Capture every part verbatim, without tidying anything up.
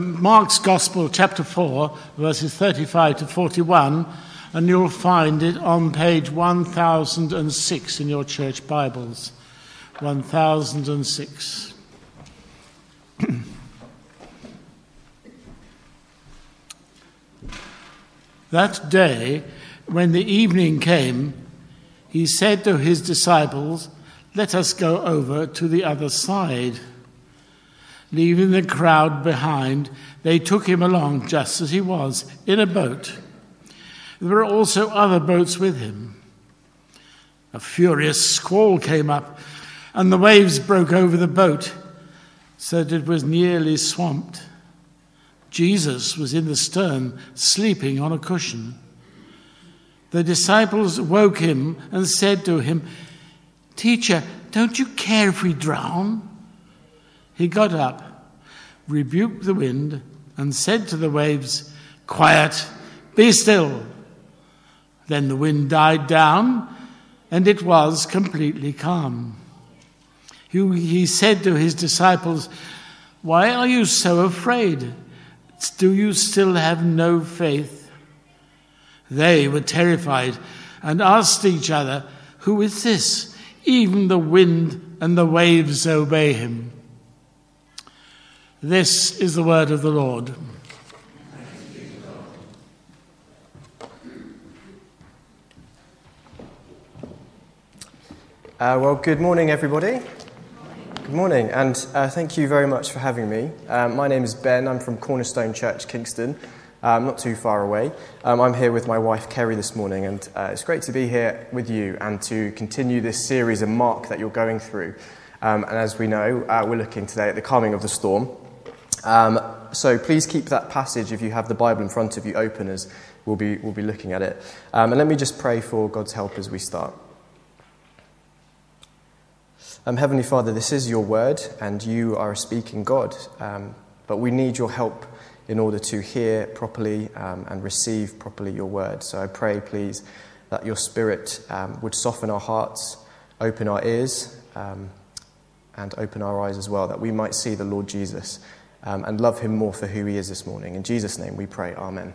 Mark's Gospel, chapter four, verses thirty-five to forty-one, and you'll find it on page one thousand six in your church Bibles. one thousand six. That day, when the evening came, he said to his disciples, "Let us go over to the other side." Leaving the crowd behind, they took him along just as he was, in a boat. There were also other boats with him. A furious squall came up, and the waves broke over the boat, so that it was nearly swamped. Jesus was in the stern, sleeping on a cushion. The disciples woke him and said to him, "Teacher, don't you care if we drown?" He got up, rebuked the wind, and said to the waves, "Quiet, be still." Then the wind died down, and it was completely calm. He, he said to his disciples, "Why are you so afraid? Do you still have no faith?" They were terrified and asked each other, "Who is this? Even the wind and the waves obey him." This is the word of the Lord. Uh, well, good morning, everybody. Good morning, and uh, thank you very much for having me. Um, my name is Ben. I'm from Cornerstone Church, Kingston. Um, not too far away. Um, I'm here with my wife, Kerry, this morning, and uh, it's great to be here with you and to continue this series in Mark that you're going through. Um, and as we know, uh, we're looking today at the calming of the storm. Um, so please keep that passage, if you have the Bible in front of you, open, as we'll be, we'll be looking at it. Um, and let me just pray for God's help as we start. Um, Heavenly Father, this is your word, and you are a speaking God, um, but we need your help in order to hear properly um, and receive properly your word. So I pray, please, that your Spirit um, would soften our hearts, open our ears, um, and open our eyes as well, that we might see the Lord Jesus um, and love him more for who he is this morning. In Jesus' name we pray, amen.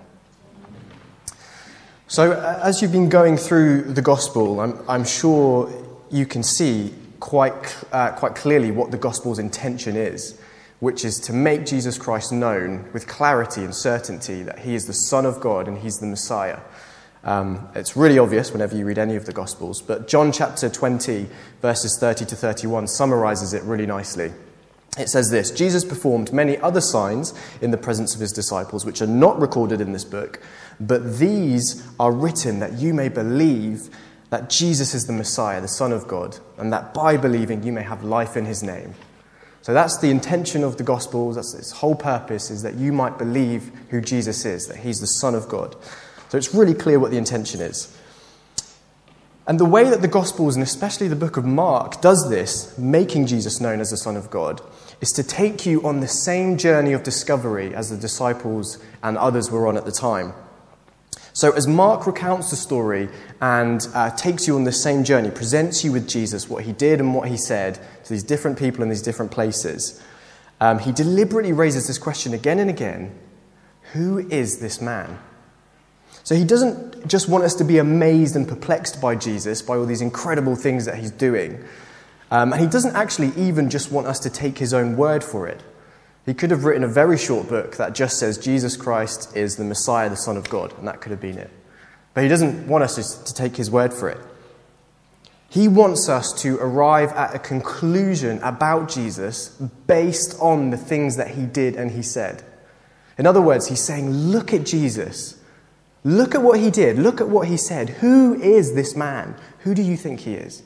So uh, as you've been going through the gospel, I'm, I'm sure you can see quite uh, quite clearly what the gospel's intention is, which is to make Jesus Christ known with clarity and certainty that he is the Son of God and he's the Messiah. Um, it's really obvious whenever you read any of the gospels, but John chapter twenty, verses thirty to thirty-one summarizes it really nicely. It says this: "Jesus performed many other signs in the presence of his disciples, which are not recorded in this book, but these are written that you may believe that Jesus is the Messiah, the Son of God, and that by believing you may have life in his name." So that's the intention of the Gospels. That's its whole purpose, is that you might believe who Jesus is, that he's the Son of God. So it's really clear what the intention is. And the way that the Gospels, and especially the book of Mark, does this, making Jesus known as the Son of God, is to take you on the same journey of discovery as the disciples and others were on at the time. So as Mark recounts the story and uh, takes you on the same journey, presents you with Jesus, what he did and what he said to these different people in these different places, um, he deliberately raises this question again and again: who is this man? So he doesn't just want us to be amazed and perplexed by Jesus, by all these incredible things that he's doing. Um, and he doesn't actually even just want us to take his own word for it. He could have written a very short book that just says Jesus Christ is the Messiah, the Son of God, and that could have been it. But he doesn't want us to take his word for it. He wants us to arrive at a conclusion about Jesus based on the things that he did and he said. In other words, he's saying, look at Jesus. Look at what he did. Look at what he said. Who is this man? Who do you think he is?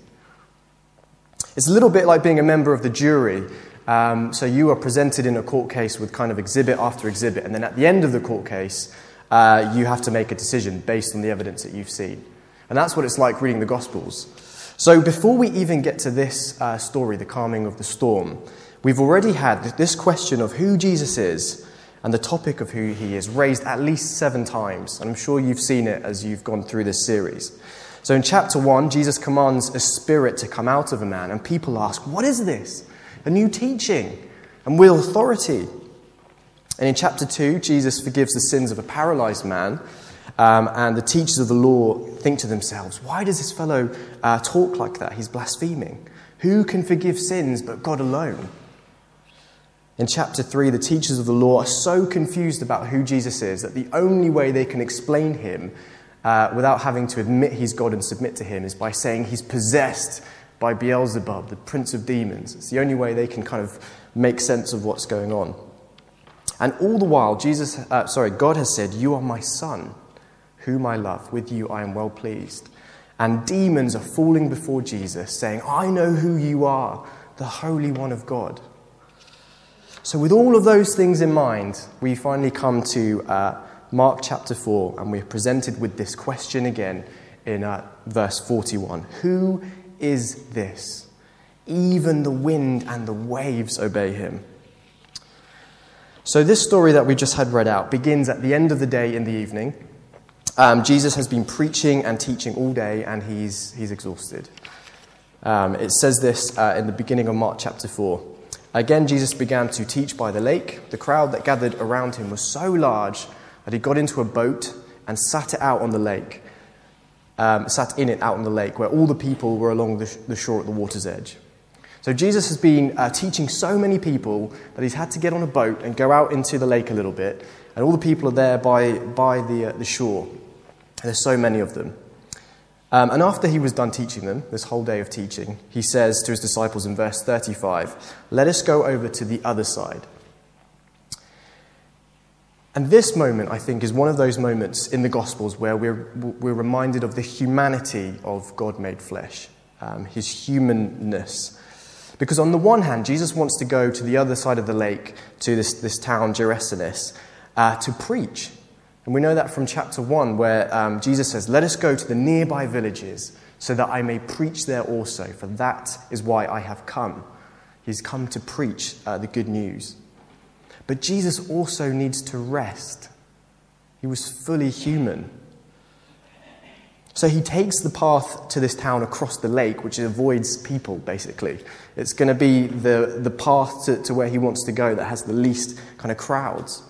It's a little bit like being a member of the jury. Um, so you are presented in a court case with kind of exhibit after exhibit, and then at the end of the court case, uh, you have to make a decision based on the evidence that you've seen. And that's what it's like reading the Gospels. So before we even get to this uh, story, the calming of the storm, we've already had this question of who Jesus is and the topic of who he is raised at least seven times. And I'm sure you've seen it as you've gone through this series. So in chapter one, Jesus commands a spirit to come out of a man, and people ask, what is this? A new teaching and with authority. And in chapter two, Jesus forgives the sins of a paralyzed man, um, and the teachers of the law think to themselves, why does this fellow uh, talk like that? He's blaspheming. Who can forgive sins but God alone? In chapter three, the teachers of the law are so confused about who Jesus is that the only way they can explain him uh, without having to admit he's God and submit to him is by saying he's possessed by Beelzebub, the prince of demons. It's the only way they can kind of make sense of what's going on. And all the while, Jesus, uh, sorry, God has said, you are my son, whom I love. With you I am well pleased. And demons are falling before Jesus, saying, I know who you are, the Holy One of God. So with all of those things in mind, we finally come to uh, Mark chapter four, and we're presented with this question again in uh, verse forty-one. Who is this? Even the wind and the waves obey him. So this story that we just had read out begins at the end of the day in the evening. Um, Jesus has been preaching and teaching all day, and he's he's exhausted. Um, it says this uh, in the beginning of Mark chapter four. Again, Jesus began to teach by the lake. The crowd that gathered around him was so large that he got into a boat and sat it out on the lake, um, sat in it out on the lake, where all the people were along the, sh- the shore at the water's edge. So Jesus has been uh, teaching so many people that he's had to get on a boat and go out into the lake a little bit, and all the people are there by by the uh, the shore. And there's so many of them. Um, and after he was done teaching them, this whole day of teaching, he says to his disciples in verse thirty-five, let us go over to the other side. And this moment, I think, is one of those moments in the Gospels where we're, we're reminded of the humanity of God made flesh, um, his humanness. Because on the one hand, Jesus wants to go to the other side of the lake, to this, this town, Gerasenes, uh, to preach. And we know that from chapter one, where um, Jesus says, let us go to the nearby villages so that I may preach there also, for that is why I have come. He's come to preach uh, the good news. But Jesus also needs to rest. He was fully human. So he takes the path to this town across the lake, which avoids people, basically. It's going to be the, the path to, to where he wants to go that has the least kind of crowds.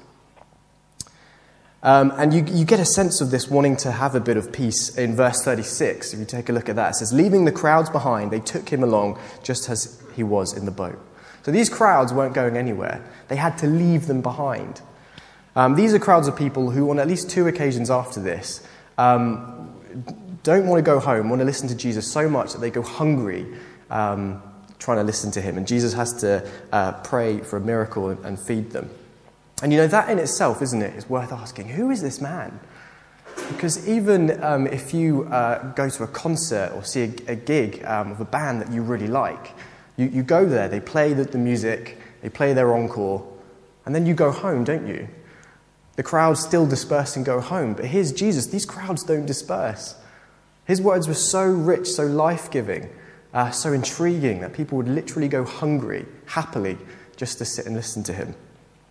Um, and you, you get a sense of this wanting to have a bit of peace in verse thirty-six. If you take a look at that, it says, leaving the crowds behind, they took him along just as he was in the boat. So these crowds weren't going anywhere. They had to leave them behind. Um, these are crowds of people who, on at least two occasions after this, um, don't want to go home, want to listen to Jesus so much that they go hungry, um, trying to listen to him. And Jesus has to uh, pray for a miracle and, and feed them. And you know, that in itself, isn't it, is worth asking, who is this man? Because even um, if you uh, go to a concert or see a, a gig um, of a band that you really like, you, you go there, they play the, the music, they play their encore, and then you go home, don't you? The crowds still disperse and go home. But here's Jesus. These crowds don't disperse. His words were so rich, so life-giving, uh, so intriguing that people would literally go hungry, happily, just to sit and listen to him.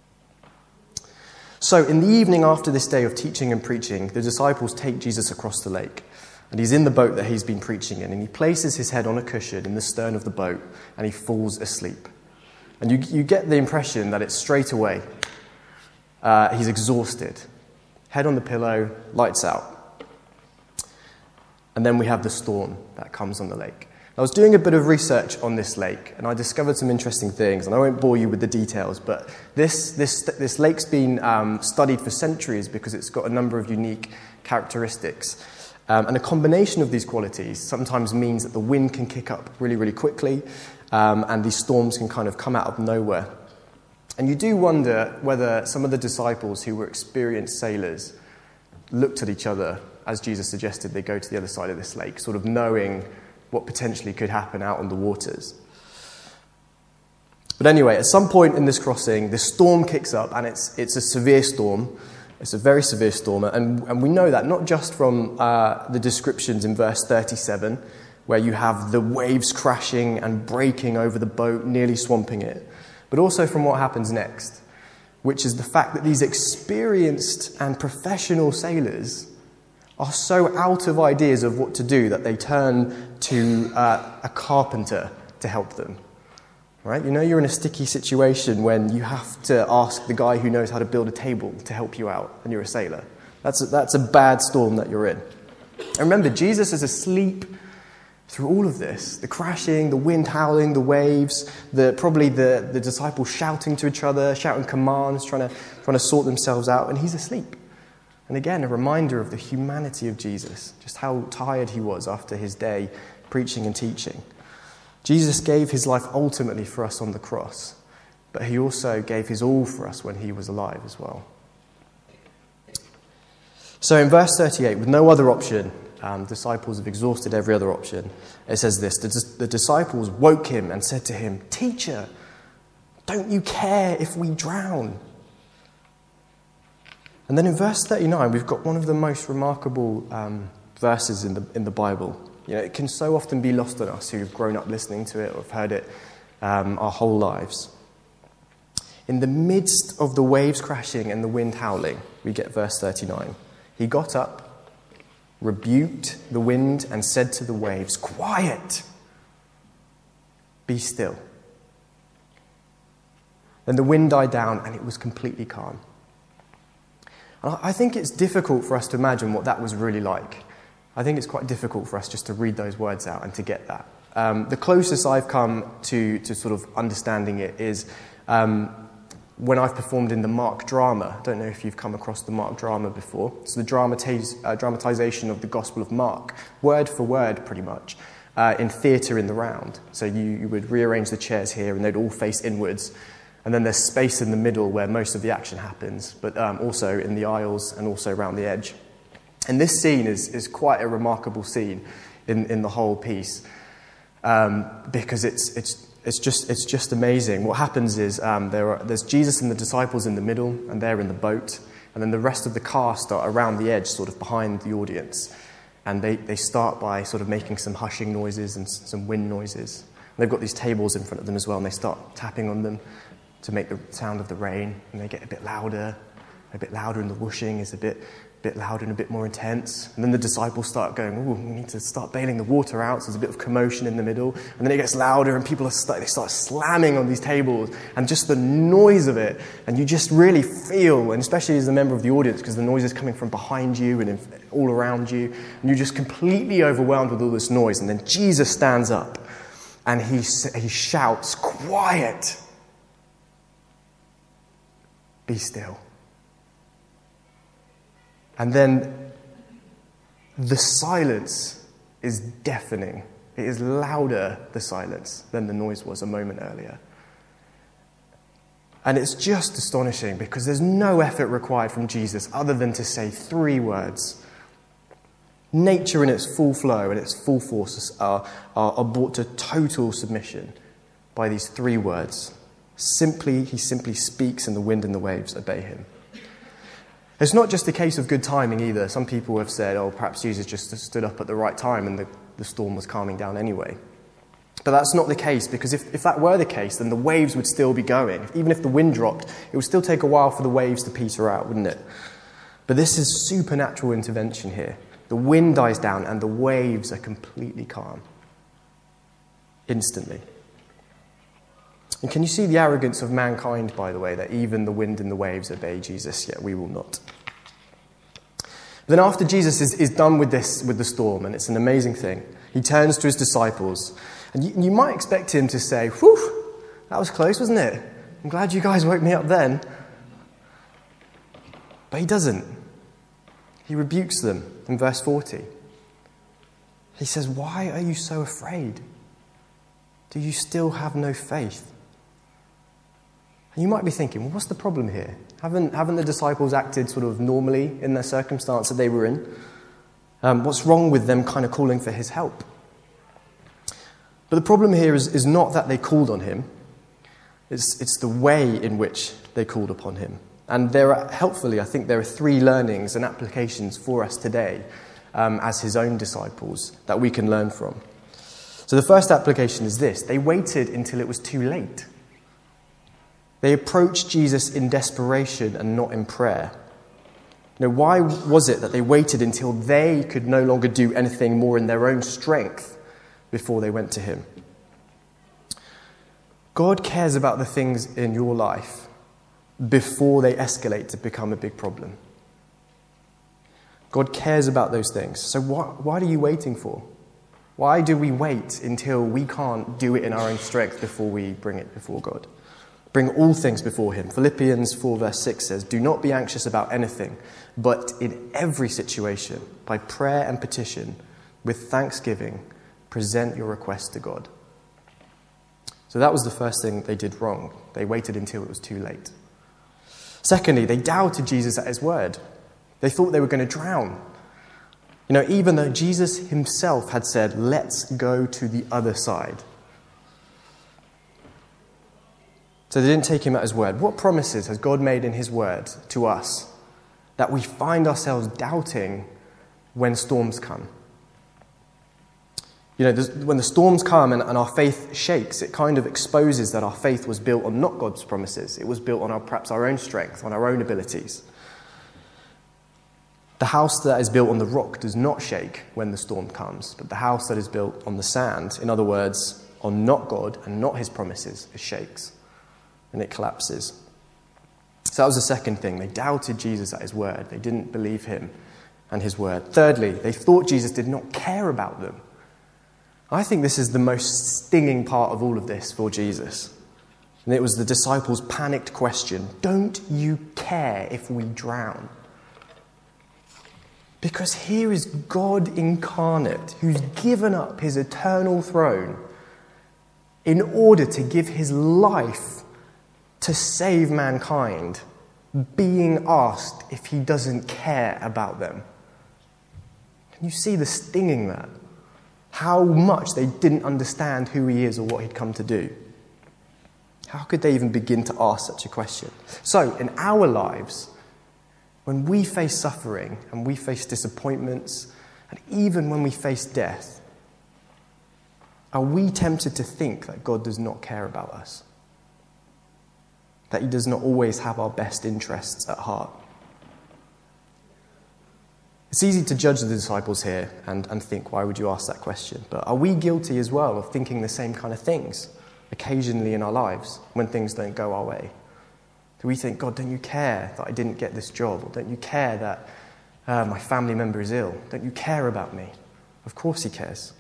So in the evening after this day of teaching and preaching, the disciples take Jesus across the lake. And he's in the boat that he's been preaching in. And he places his head on a cushion in the stern of the boat. And he falls asleep. And you, you get the impression that it's straight away. Uh, he's exhausted. Head on the pillow, lights out. And then we have the storm that comes on the lake. I was doing a bit of research on this lake, and I discovered some interesting things, and I won't bore you with the details, but this this this lake's been um, studied for centuries because it's got a number of unique characteristics. Um, and a combination of these qualities sometimes means that the wind can kick up really, really quickly, um, and these storms can kind of come out of nowhere. And you do wonder whether some of the disciples who were experienced sailors looked at each other, as Jesus suggested they go to the other side of this lake, sort of knowing what potentially could happen out on the waters. But anyway, at some point in this crossing, this storm kicks up, and it's it's a severe storm. It's a very severe storm, and, and we know that not just from uh, the descriptions in verse thirty-seven, where you have the waves crashing and breaking over the boat, nearly swamping it, but also from what happens next, which is the fact that these experienced and professional sailors are so out of ideas of what to do that they turn to uh, a carpenter to help them. right? You know you're in a sticky situation when you have to ask the guy who knows how to build a table to help you out, and you're a sailor. That's a, that's a bad storm that you're in. And remember, Jesus is asleep through all of this. The crashing, the wind howling, the waves, the probably the, the disciples shouting to each other, shouting commands, trying to, trying to sort themselves out, and he's asleep. And again, a reminder of the humanity of Jesus, just how tired he was after his day preaching and teaching. Jesus gave his life ultimately for us on the cross, but he also gave his all for us when he was alive as well. So in verse thirty-eight, with no other option, um, disciples have exhausted every other option. It says this, the, the disciples woke him and said to him, "Teacher, don't you care if we drown?" And then in verse thirty-nine, we've got one of the most remarkable um, verses in the in the Bible. You know, it can so often be lost on us who've grown up listening to it or have heard it um, our whole lives. In the midst of the waves crashing and the wind howling, we get verse thirty-nine. He got up, rebuked the wind, and said to the waves, "Quiet! Be still." Then the wind died down and it was completely calm. I think it's difficult for us to imagine what that was really like. I think it's quite difficult for us just to read those words out and to get that. Um, the closest I've come to, to sort of understanding it is um, when I've performed in the Mark drama. I don't know if you've come across the Mark drama before. It's the dramatiz- uh, dramatization of the Gospel of Mark, word for word pretty much, uh, in theatre in the round. So you, you would rearrange the chairs here and they'd all face inwards. And then there's space in the middle where most of the action happens, but um, also in the aisles and also around the edge. And this scene is, is quite a remarkable scene in, in the whole piece um, because it's it's it's just it's just amazing. What happens is um, there are, there's Jesus and the disciples in the middle, and they're in the boat, and then the rest of the cast are around the edge, sort of behind the audience, and they, they start by sort of making some hushing noises and some wind noises. And they've got these tables in front of them as well, and they start tapping on them to make the sound of the rain, and they get a bit louder, a bit louder, and the whooshing is a bit, bit louder and a bit more intense. And then the disciples start going, "Ooh, we need to start bailing the water out." So there's a bit of commotion in the middle, and then it gets louder, and people are start, they start slamming on these tables, and just the noise of it, and you just really feel, and especially as a member of the audience, because the noise is coming from behind you and in, all around you, and you're just completely overwhelmed with all this noise. And then Jesus stands up, and he he shouts, "Quiet! Be still." And then the silence is deafening. It is louder, the silence, than the noise was a moment earlier. And it's just astonishing because there's no effort required from Jesus other than to say three words. Nature in its full flow and its full force are, are, are brought to total submission by these three words. Simply, he simply speaks and the wind and the waves obey him. It's not just a case of good timing either. Some people have said, oh, perhaps Jesus just stood up at the right time and the, the storm was calming down anyway. But that's not the case, because if, if that were the case, then the waves would still be going. Even if the wind dropped, it would still take a while for the waves to peter out, wouldn't it? But this is supernatural intervention here. The wind dies down and the waves are completely calm. Instantly. And can you see the arrogance of mankind, by the way, that even the wind and the waves obey Jesus, yet we will not? Then after Jesus is, is done with this, with the storm, and it's an amazing thing, he turns to his disciples. And you, you might expect him to say, whew, that was close, wasn't it? I'm glad you guys woke me up then. But he doesn't. He rebukes them in verse forty. He says, why are you so afraid? Do you still have no faith? And you might be thinking, well, what's the problem here? Haven't, haven't the disciples acted sort of normally in the circumstance that they were in? Um, what's wrong with them kind of calling for his help? But the problem here is, is not that they called on him. It's, it's the way in which they called upon him. And there are, helpfully, I think there are three learnings and applications for us today um, as his own disciples that we can learn from. So the first application is this. They waited until it was too late. They approached Jesus in desperation and not in prayer. You know, why was it that they waited until they could no longer do anything more in their own strength before they went to him? God cares about the things in your life before they escalate to become a big problem. God cares about those things. So what, what are you waiting for? Why do we wait until we can't do it in our own strength before we bring it before God? Bring all things before him. Philippians four verse six says, "Do not be anxious about anything, but in every situation, by prayer and petition, with thanksgiving, present your requests to God." So that was the first thing they did wrong. They waited until it was too late. Secondly, they doubted Jesus at his word. They thought they were going to drown. You know, even though Jesus himself had said, "Let's go to the other side." So they didn't take him at his word. What promises has God made in his word to us that we find ourselves doubting when storms come? You know, when the storms come and, and our faith shakes, it kind of exposes that our faith was built on not God's promises. It was built on our, perhaps our own strength, on our own abilities. The house that is built on the rock does not shake when the storm comes, but the house that is built on the sand, in other words, on not God and not his promises, it shakes and it collapses. So that was the second thing. They doubted Jesus at his word. They didn't believe him and his word. Thirdly, they thought Jesus did not care about them. I think this is the most stinging part of all of this for Jesus. And it was the disciples' panicked question, "Don't you care if we drown?" Because here is God incarnate, who's given up his eternal throne in order to give his life to save mankind, being asked if he doesn't care about them. Can you see the stinging there? How much they didn't understand who he is or what he'd come to do. How could they even begin to ask such a question? So, in our lives, when we face suffering and we face disappointments, and even when we face death, are we tempted to think that God does not care about us? That he does not always have our best interests at heart? It's easy to judge the disciples here and, and think, why would you ask that question? But are we guilty as well of thinking the same kind of things occasionally in our lives when things don't go our way? Do we think, "God, don't you care that I didn't get this job? Or don't you care that uh, my family member is ill? Don't you care about me?" Of course he cares.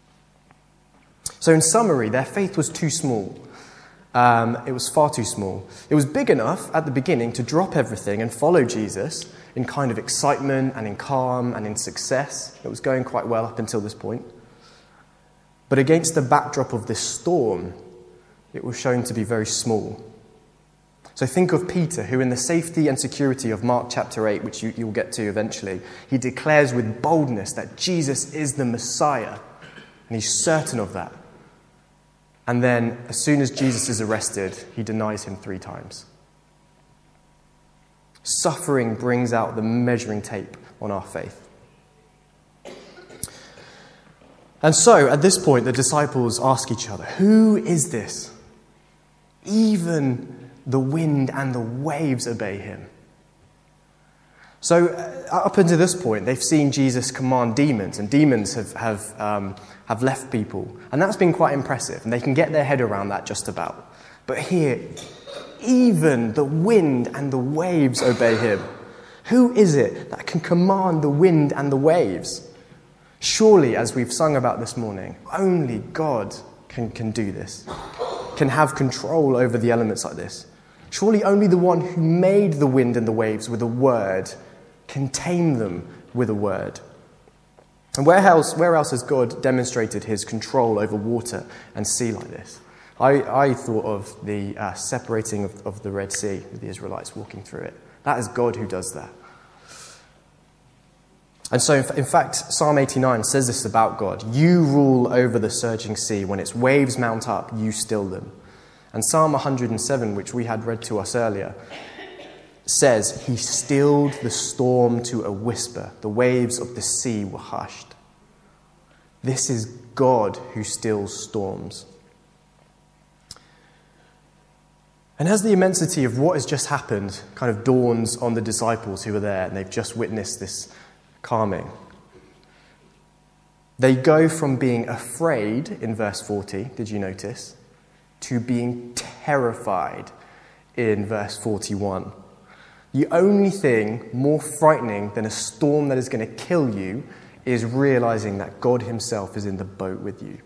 So in summary, their faith was too small. Um, it was far too small. It was big enough at the beginning to drop everything and follow Jesus in kind of excitement and in calm and in success. It was going quite well up until this point. But against the backdrop of this storm, it was shown to be very small. So think of Peter, who in the safety and security of Mark chapter eight, which you, you'll get to eventually, he declares with boldness that Jesus is the Messiah. And he's certain of that. And then, as soon as Jesus is arrested, he denies him three times. Suffering brings out the measuring tape on our faith. And so, at this point, the disciples ask each other, "Who is this? Even the wind and the waves obey him." So, uh, up until this point, they've seen Jesus command demons, and demons have have um, have left people, and that's been quite impressive, and they can get their head around that just about. But here, even the wind and the waves obey him. Who is it that can command the wind and the waves? Surely, as we've sung about this morning, only God can, can do this, can have control over the elements like this. Surely only the one who made the wind and the waves with a word can tame them with a word. And where else, where else has God demonstrated his control over water and sea like this? I, I thought of the uh, separating of, of the Red Sea with the Israelites walking through it. That is God who does that. And so, in fact, Psalm eighty-nine says this about God. "You rule over the surging sea. When its waves mount up, you still them." And Psalm one hundred seven, which we had read to us earlier, says, "He stilled the storm to a whisper. The waves of the sea were hushed." This is God who stills storms. And as the immensity of what has just happened kind of dawns on the disciples who were there, and they've just witnessed this calming, they go from being afraid in verse forty, did you notice, to being terrified in verse forty-one. The only thing more frightening than a storm that is going to kill you is realizing that God himself is in the boat with you.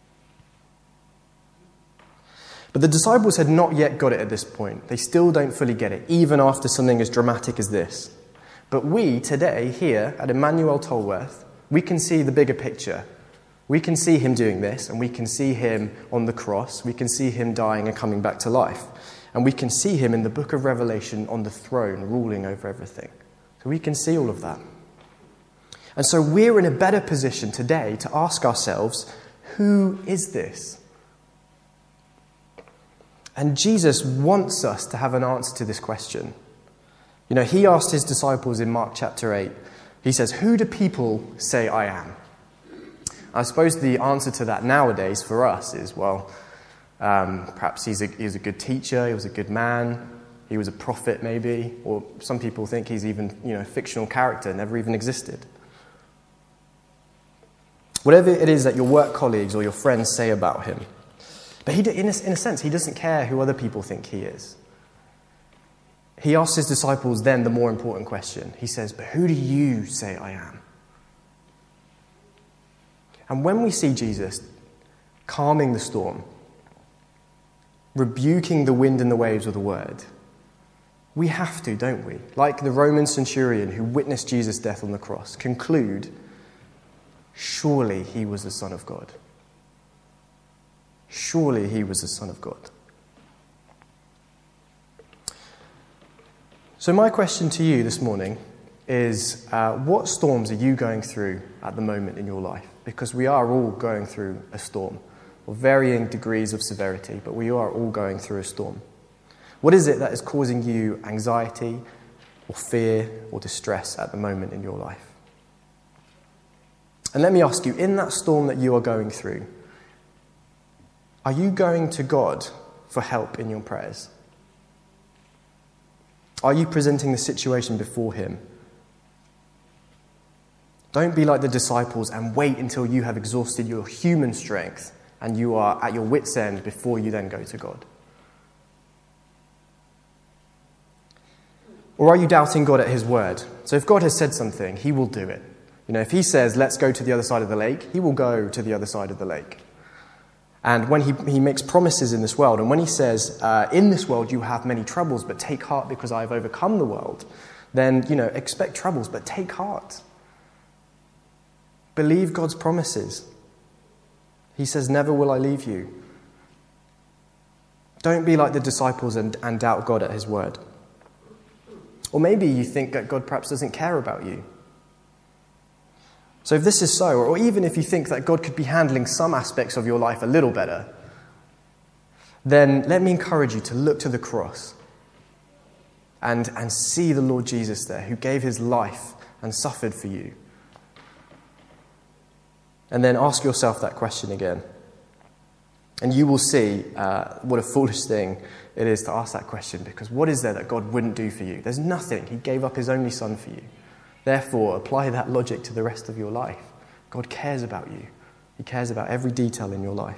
But the disciples had not yet got it at this point. They still don't fully get it, even after something as dramatic as this. But we, today, here at Emmanuel Tolworth, we can see the bigger picture. We can see him doing this, and we can see him on the cross. We can see him dying and coming back to life. And we can see him in the book of Revelation on the throne, ruling over everything. So we can see all of that. And so we're in a better position today to ask ourselves, who is this? And Jesus wants us to have an answer to this question. You know, he asked his disciples in Mark chapter eight, he says, who do people say I am? I suppose the answer to that nowadays for us is, well, um, perhaps he's a, he's a good teacher, he was a good man, he was a prophet maybe, or some people think he's even, you know, a fictional character, never even existed. Whatever it is that your work colleagues or your friends say about him. But he, in a, in a sense, he doesn't care who other people think he is. He asks his disciples then the more important question. He says, but who do you say I am? And when we see Jesus calming the storm, rebuking the wind and the waves with a word, we have to, don't we? Like the Roman centurion who witnessed Jesus' death on the cross, conclude, surely he was the Son of God. Surely he was the Son of God. So my question to you this morning is, uh, what storms are you going through at the moment in your life? Because we are all going through a storm, of varying degrees of severity, but we are all going through a storm. What is it that is causing you anxiety or fear or distress at the moment in your life? And let me ask you, in that storm that you are going through, are you going to God for help in your prayers? Are you presenting the situation before him? Don't be like the disciples and wait until you have exhausted your human strength and you are at your wit's end before you then go to God. Or are you doubting God at his word? So if God has said something, he will do it. You know, if he says, let's go to the other side of the lake, he will go to the other side of the lake. And when he, he makes promises in this world, and when he says, uh, in this world you have many troubles, but take heart because I have overcome the world, then, you know, expect troubles, but take heart. Believe God's promises. He says, never will I leave you. Don't be like the disciples and, and doubt God at his word. Or maybe you think that God perhaps doesn't care about you. So if this is so, or even if you think that God could be handling some aspects of your life a little better, then let me encourage you to look to the cross and, and see the Lord Jesus there, who gave his life and suffered for you. And then ask yourself that question again. And you will see uh, what a foolish thing it is to ask that question, because what is there that God wouldn't do for you? There's nothing. He gave up his only son for you. Therefore, apply that logic to the rest of your life. God cares about you. He cares about every detail in your life.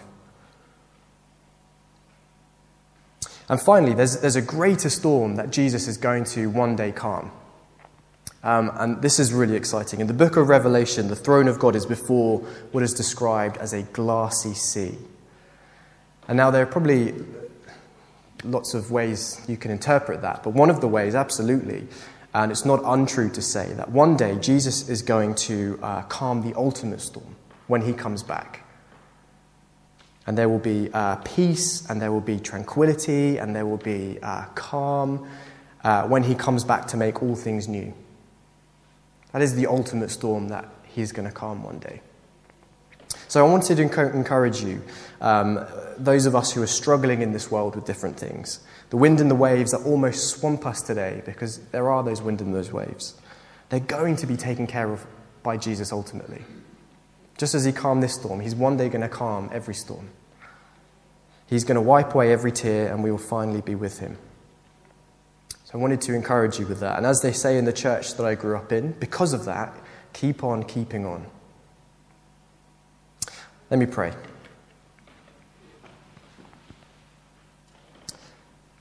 And finally, there's, there's a greater storm that Jesus is going to one day calm. Um, and this is really exciting. In the book of Revelation, the throne of God is before what is described as a glassy sea. And now there are probably lots of ways you can interpret that, but one of the ways, absolutely, and it's not untrue to say that one day Jesus is going to uh, calm the ultimate storm when he comes back. And there will be uh, peace, and there will be tranquility, and there will be uh, calm uh, when he comes back to make all things new. That is the ultimate storm that he's going to calm one day. So I wanted to encourage you, um, those of us who are struggling in this world with different things. The wind and the waves that almost swamp us today, because there are those wind and those waves. They're going to be taken care of by Jesus ultimately. Just as he calmed this storm, he's one day going to calm every storm. He's going to wipe away every tear, and we will finally be with him. So I wanted to encourage you with that. And as they say in the church that I grew up in, because of that, keep on keeping on. Let me pray.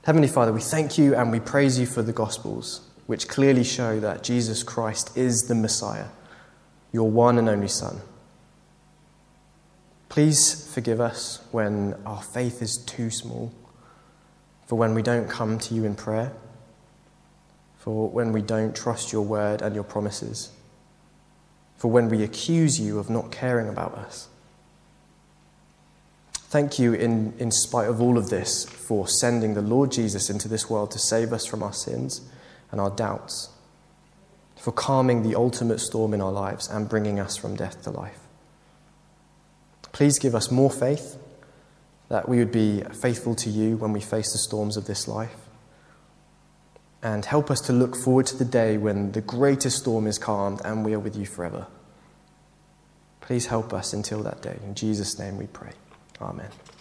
Heavenly Father, we thank you and we praise you for the Gospels, which clearly show that Jesus Christ is the Messiah, your one and only Son. Please forgive us when our faith is too small, for when we don't come to you in prayer, for when we don't trust your word and your promises, for when we accuse you of not caring about us. Thank you, in, in spite of all of this, for sending the Lord Jesus into this world to save us from our sins and our doubts, for calming the ultimate storm in our lives and bringing us from death to life. Please give us more faith, that we would be faithful to you when we face the storms of this life, and help us to look forward to the day when the greatest storm is calmed and we are with you forever. Please help us until that day. In Jesus' name we pray. Amen.